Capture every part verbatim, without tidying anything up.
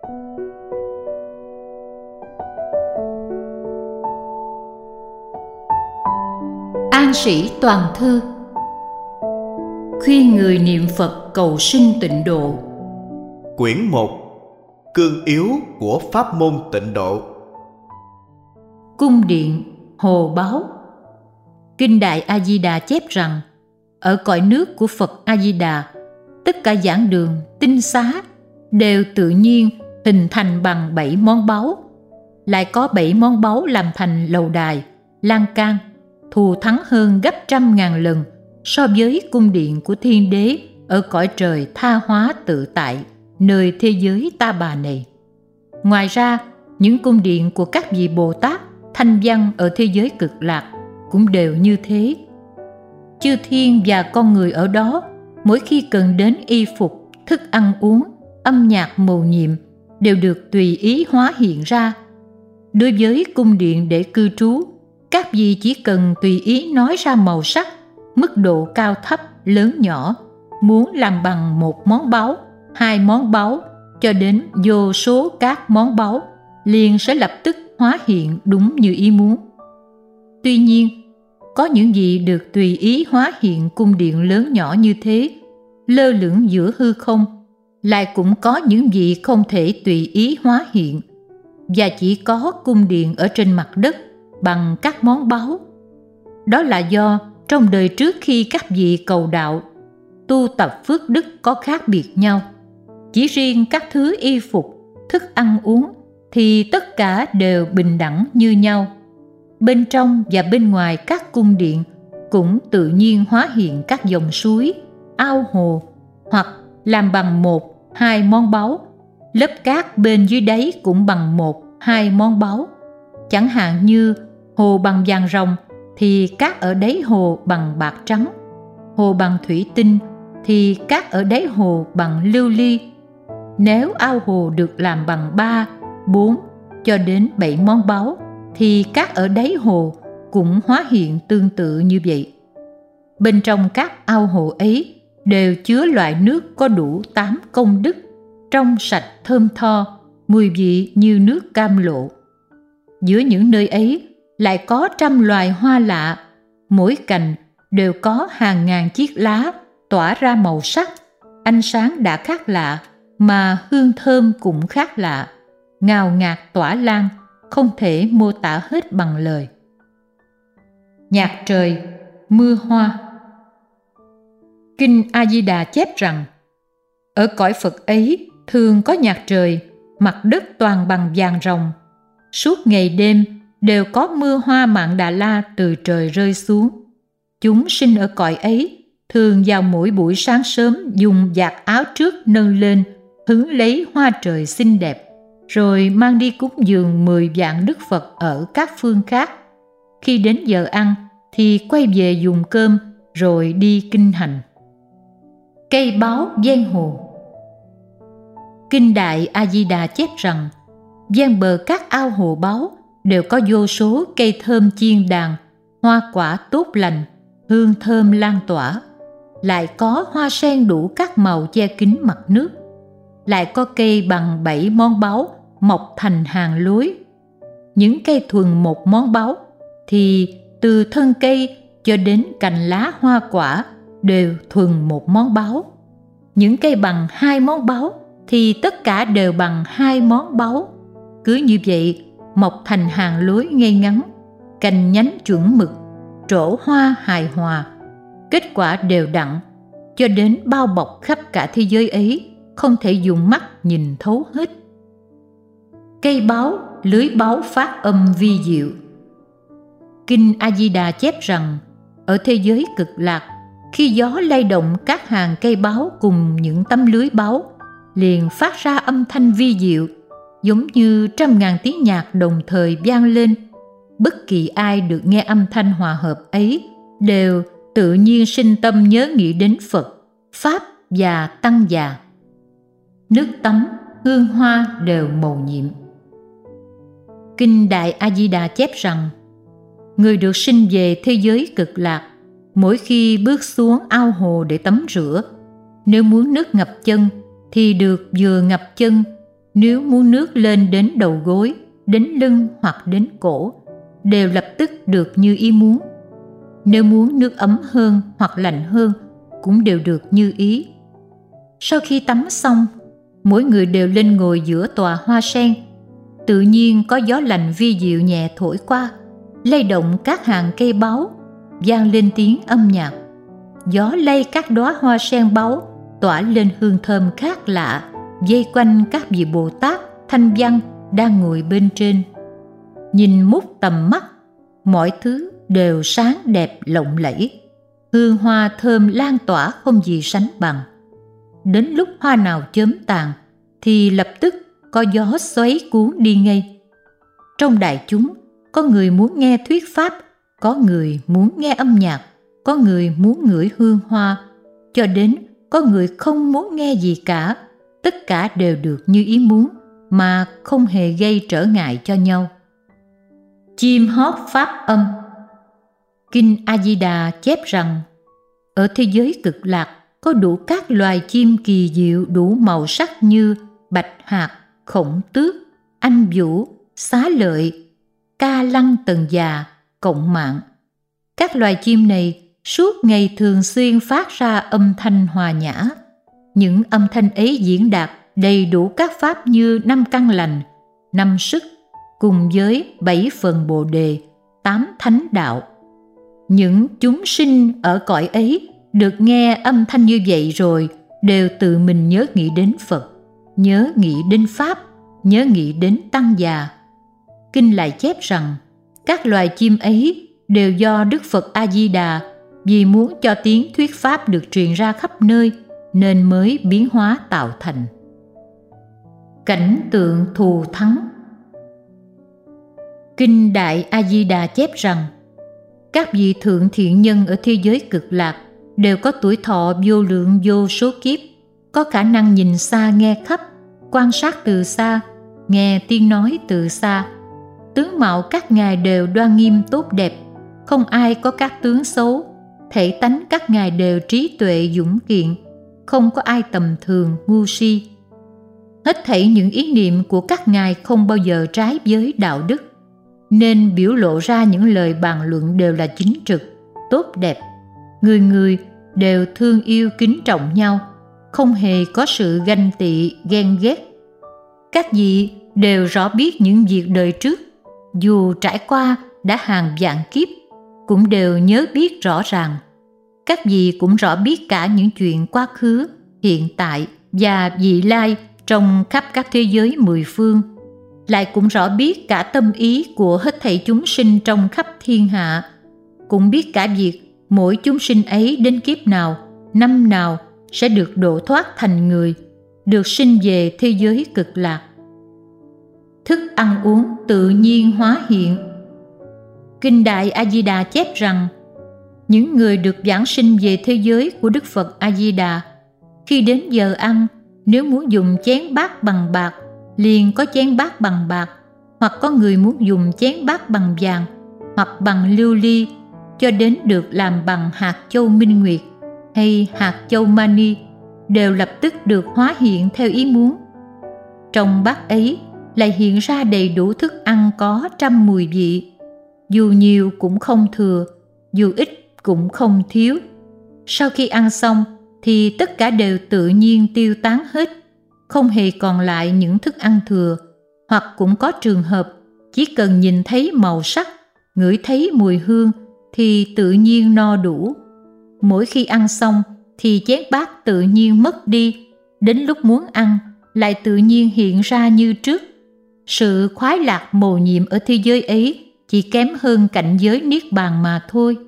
An Sĩ Toàn Thư khuyên người niệm Phật cầu sinh tịnh độ. Quyển một. Cương yếu của pháp môn tịnh độ. Cung điện Hồ Báo. Kinh Đại A Di Đà chép rằng, ở cõi nước của Phật A Di Đà, tất cả giảng đường, tinh xá đều tự nhiên hình thành bằng bảy món báu. Lại có bảy món báu làm thành lầu đài, lan can, thù thắng hơn gấp trăm ngàn lần so với cung điện của Thiên Đế ở cõi trời tha hóa tự tại, nơi thế giới ta bà này. Ngoài ra, những cung điện của các vị Bồ Tát, Thanh Văn ở thế giới Cực Lạc cũng đều như thế. Chư thiên và con người ở đó, mỗi khi cần đến y phục, thức ăn uống, âm nhạc mầu nhiệm, đều được tùy ý hóa hiện ra. Đối với cung điện để cư trú, các vị chỉ cần tùy ý nói ra màu sắc, mức độ cao thấp, lớn nhỏ, muốn làm bằng một món báu, hai món báu, cho đến vô số các món báu, liền sẽ lập tức hóa hiện đúng như ý muốn. Tuy nhiên, có những gì được tùy ý hóa hiện cung điện lớn nhỏ như thế, lơ lửng giữa hư không, lại cũng có những gì không thể tùy ý hóa hiện, và chỉ có cung điện ở trên mặt đất bằng các món báu. Đó là do trong đời trước khi các vị cầu đạo, tu tập phước đức có khác biệt nhau. Chỉ riêng các thứ y phục, thức ăn uống thì tất cả đều bình đẳng như nhau. Bên trong và bên ngoài các cung điện cũng tự nhiên hóa hiện các dòng suối, ao hồ, hoặc làm bằng một, hai món báu. Lớp cát bên dưới đáy cũng bằng một, hai món báu. Chẳng hạn như hồ bằng vàng ròng thì cát ở đáy hồ bằng bạc trắng, hồ bằng thủy tinh thì cát ở đáy hồ bằng lưu ly. Nếu ao hồ được làm bằng ba, bốn cho đến bảy món báu thì cát ở đáy hồ cũng hóa hiện tương tự như vậy. Bên trong các ao hồ ấy đều chứa loại nước có đủ tám công đức, trong sạch thơm tho, mùi vị như nước cam lộ. Giữa những nơi ấy lại có trăm loài hoa lạ, mỗi cành đều có hàng ngàn chiếc lá tỏa ra màu sắc, ánh sáng đã khác lạ, mà hương thơm cũng khác lạ, ngào ngạt tỏa lan, không thể mô tả hết bằng lời. Nhạc trời, mưa hoa. Kinh A Di Đà chép rằng, ở cõi Phật ấy thường có nhạc trời, mặt đất toàn bằng vàng ròng. Suốt ngày đêm đều có mưa hoa Mạn Đà La từ trời rơi xuống. Chúng sinh ở cõi ấy thường vào mỗi buổi sáng sớm dùng vạt áo trước nâng lên, hứng lấy hoa trời xinh đẹp, rồi mang đi cúng dường mười vạn Đức Phật ở các phương khác. Khi đến giờ ăn thì quay về dùng cơm rồi đi kinh hành. Cây báo ven hồ. Kinh Đại A Di Đà chép rằng, ven bờ các ao hồ báu đều có vô số cây thơm chiên đàn, hoa quả tốt lành, hương thơm lan tỏa. Lại có hoa sen đủ các màu che kín mặt nước. Lại có cây bằng bảy món báu mọc thành hàng lối. Những cây thuần một món báu thì từ thân cây cho đến cành lá hoa quả đều thuần một món báu. Những cây bằng hai món báu thì tất cả đều bằng hai món báu. Cứ như vậy mọc thành hàng lối ngay ngắn, cành nhánh chuẩn mực, trổ hoa hài hòa, kết quả đều đặn, cho đến bao bọc khắp cả thế giới ấy, không thể dùng mắt nhìn thấu hết. Cây báu, lưới báu phát âm vi diệu. Kinh A Di Đà chép rằng, ở thế giới Cực Lạc, khi gió lay động các hàng cây báu cùng những tấm lưới báu, liền phát ra âm thanh vi diệu, giống như trăm ngàn tiếng nhạc đồng thời vang lên. Bất kỳ ai được nghe âm thanh hòa hợp ấy đều tự nhiên sinh tâm nhớ nghĩ đến Phật, Pháp và Tăng già. Nước tắm, hương hoa đều mầu nhiệm. Kinh Đại A Di Đà chép rằng, người được sinh về thế giới Cực Lạc, mỗi khi bước xuống ao hồ để tắm rửa, nếu muốn nước ngập chân thì được vừa ngập chân, Nếu muốn nước lên đến đầu gối, đến lưng hoặc đến cổ, đều lập tức được như ý muốn. Nếu muốn nước ấm hơn hoặc lạnh hơn, cũng đều được như ý. Sau khi tắm xong, mỗi người đều lên ngồi giữa tòa hoa sen. Tự nhiên có gió lành vi diệu nhẹ thổi qua, lay động các hàng cây báu, vang lên tiếng âm nhạc. Gió lay các đóa hoa sen báu tỏa lên hương thơm khác lạ, vây quanh các vị Bồ Tát Thanh Văn đang ngồi bên trên. Nhìn mút tầm mắt, mọi thứ đều sáng đẹp lộng lẫy, hương hoa thơm lan tỏa không gì sánh bằng. Đến lúc hoa nào chớm tàn thì lập tức có gió xoáy cuốn đi ngay. Trong đại chúng, có người muốn nghe thuyết pháp, có người muốn nghe âm nhạc, có người muốn ngửi hương hoa, cho đến có người không muốn nghe gì cả. Tất cả đều được như ý muốn mà không hề gây trở ngại cho nhau. Chim hót pháp âm. Kinh A Di Đà chép rằng, ở thế giới cực lạc có đủ các loài chim kỳ diệu đủ màu sắc như bạch hạc, khổng tước, anh vũ, xá lợi, ca lăng tần già, cộng mạng. Các loài chim này suốt ngày thường xuyên phát ra âm thanh hòa nhã. Những âm thanh ấy diễn đạt đầy đủ các pháp như năm căn lành, năm sức, cùng với bảy phần bồ đề, tám thánh đạo. Những chúng sinh ở cõi ấy được nghe âm thanh như vậy rồi đều tự mình nhớ nghĩ đến Phật, nhớ nghĩ đến Pháp, nhớ nghĩ đến Tăng già. Kinh lại chép rằng các loài chim ấy đều do Đức Phật A Di Đà vì muốn cho tiếng thuyết pháp được truyền ra khắp nơi nên mới biến hóa tạo thành. Cảnh tượng thù thắng. Kinh Đại A Di Đà chép rằng các vị thượng thiện nhân ở thế giới cực lạc đều có tuổi thọ vô lượng vô số kiếp, có khả năng nhìn xa nghe khắp, quan sát từ xa, nghe tiếng nói từ xa. Tướng mạo các ngài đều đoan nghiêm tốt đẹp, không ai có các tướng xấu. Thể tánh các ngài đều trí tuệ dũng kiện, không có ai tầm thường ngu si. Hết thảy những ý niệm của các ngài không bao giờ trái với đạo đức, nên biểu lộ ra những lời bàn luận đều là chính trực, tốt đẹp. Người người đều thương yêu kính trọng nhau, không hề có sự ganh tị, ghen ghét. Các vị đều rõ biết những việc đời trước, dù trải qua đã hàng vạn kiếp, cũng đều nhớ biết rõ ràng. Các vị cũng rõ biết cả những chuyện quá khứ, hiện tại và vị lai trong khắp các thế giới mười phương, lại cũng rõ biết cả tâm ý của hết thảy chúng sinh trong khắp thiên hạ, cũng biết cả việc mỗi chúng sinh ấy đến kiếp nào, năm nào sẽ được độ thoát thành người, được sinh về thế giới cực lạc. Thức ăn uống tự nhiên hóa hiện. Kinh Đại A Di Đà chép rằng những người được giảng sinh về thế giới của Đức Phật A Di Đà, khi đến giờ ăn, nếu muốn dùng chén bát bằng bạc, liền có chén bát bằng bạc, hoặc có người muốn dùng chén bát bằng vàng, hoặc bằng lưu ly, cho đến được làm bằng hạt châu minh nguyệt hay hạt châu mani, đều lập tức được hóa hiện theo ý muốn. Trong bát ấy lại hiện ra đầy đủ thức ăn có trăm mùi vị, dù nhiều cũng không thừa, dù ít cũng không thiếu. Sau khi ăn xong thì tất cả đều tự nhiên tiêu tán hết, không hề còn lại những thức ăn thừa, hoặc cũng có trường hợp chỉ cần nhìn thấy màu sắc, ngửi thấy mùi hương thì tự nhiên no đủ. Mỗi khi ăn xong thì chén bát tự nhiên mất đi, đến lúc muốn ăn lại tự nhiên hiện ra như trước. Sự khoái lạc mầu nhiệm ở thế giới ấy chỉ kém hơn cảnh giới niết bàn mà thôi.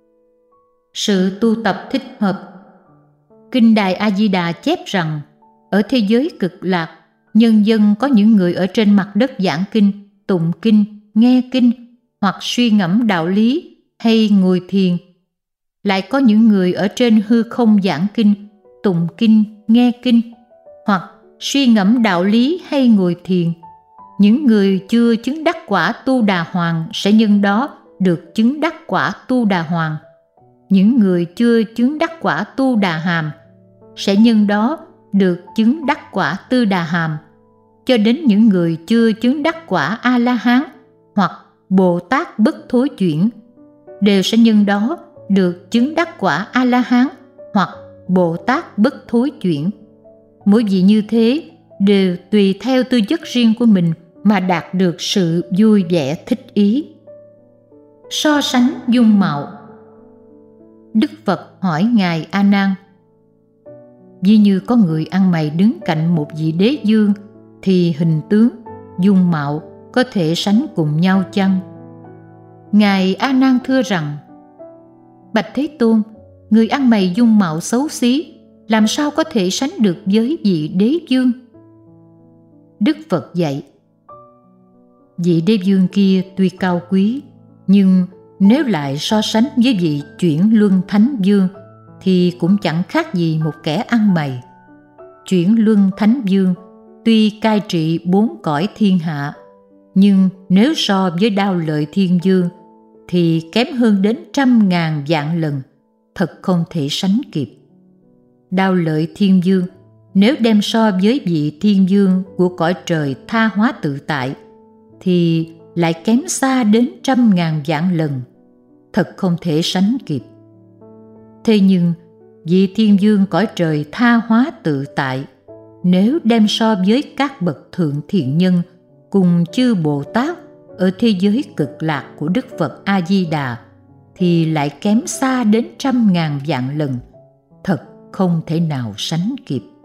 Sự tu tập thích hợp. Kinh Đại A Di Đà chép rằng ở thế giới cực lạc, nhân dân có những người ở trên mặt đất giảng kinh, tụng kinh, nghe kinh, hoặc suy ngẫm đạo lý hay ngồi thiền. Lại có những người ở trên hư không giảng kinh, tụng kinh, nghe kinh, hoặc suy ngẫm đạo lý hay ngồi thiền. Những người chưa chứng đắc quả Tu Đà Hoàng sẽ nhân đó được chứng đắc quả Tu Đà Hoàng. Những người chưa chứng đắc quả Tu Đà Hàm sẽ nhân đó được chứng đắc quả Tư Đà Hàm. cho đến những người chưa chứng đắc quả A-la-hán hoặc Bồ Tát bất thối chuyển, đều sẽ nhân đó được chứng đắc quả A-la-hán hoặc Bồ Tát bất thối chuyển. Mỗi vị như thế đều tùy theo tư chất riêng của mình mà đạt được sự vui vẻ thích ý. So sánh dung mạo. Đức Phật hỏi Ngài A Nan: ví như có người ăn mày đứng cạnh một vị đế vương, thì hình tướng, dung mạo có thể sánh cùng nhau chăng? Ngài A Nan thưa rằng: bạch Thế Tôn, người ăn mày dung mạo xấu xí, làm sao có thể sánh được với vị đế vương? Đức Phật dạy: vị đế vương kia tuy cao quý, nhưng nếu lại so sánh với vị chuyển luân thánh vương thì cũng chẳng khác gì một kẻ ăn mày. Chuyển luân thánh vương tuy cai trị bốn cõi thiên hạ, nhưng nếu so với Đao Lợi Thiên Vương thì kém hơn đến trăm ngàn vạn lần, thật không thể sánh kịp. Đao Lợi Thiên Vương nếu đem so với vị thiên vương của cõi trời tha hóa tự tại thì lại kém xa đến trăm ngàn vạn lần, thật không thể sánh kịp. Thế nhưng vị thiên vương cõi trời tha hóa tự tại nếu đem so với các bậc thượng thiện nhân cùng chư Bồ Tát ở thế giới cực lạc của Đức Phật A Di Đà thì lại kém xa đến trăm ngàn vạn lần, thật không thể nào sánh kịp.